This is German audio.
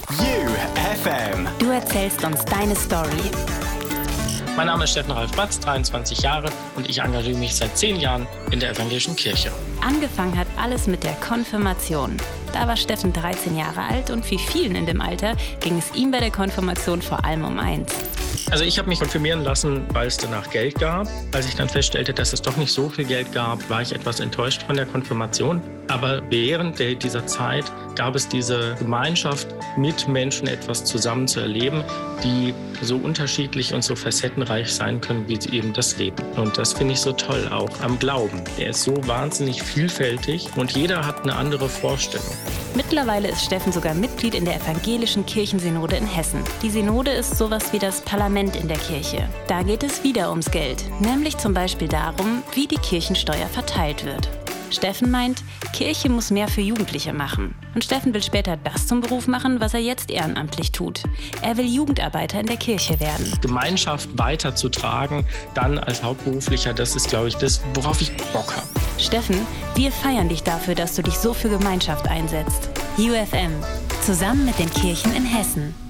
UFM. Du erzählst uns deine Story. Mein Name ist Steffen Ralf Batz, 23 Jahre und ich engagiere mich seit 10 Jahren in der evangelischen Kirche. Angefangen hat alles mit der Konfirmation. Da war Steffen 13 Jahre alt und wie vielen in dem Alter ging es ihm bei der Konfirmation vor allem um eins. Also ich habe mich konfirmieren lassen, weil es danach Geld gab. Als ich dann feststellte, dass es doch nicht so viel Geld gab, war ich etwas enttäuscht von der Konfirmation. Aber während dieser Zeit gab es diese Gemeinschaft, mit Menschen etwas zusammen zu erleben, die so unterschiedlich und so facettenreich sein können, wie sie eben das Leben. Und das finde ich so toll auch am Glauben. Der ist so wahnsinnig vielfältig und jeder hat eine andere Vorstellung. Mittlerweile ist Steffen sogar Mitglied in der evangelischen Kirchensynode in Hessen. Die Synode ist sowas wie das Parlament in der Kirche. Da geht es wieder ums Geld, nämlich zum Beispiel darum, wie die Kirchensteuer verteilt wird. Steffen meint, Kirche muss mehr für Jugendliche machen. Und Steffen will später das zum Beruf machen, was er jetzt ehrenamtlich tut. Er will Jugendarbeiter in der Kirche werden. Gemeinschaft weiterzutragen, dann als Hauptberuflicher, das ist, glaube ich, das, worauf ich Bock habe. Steffen, wir feiern dich dafür, dass du dich so für Gemeinschaft einsetzt. UFM, zusammen mit den Kirchen in Hessen.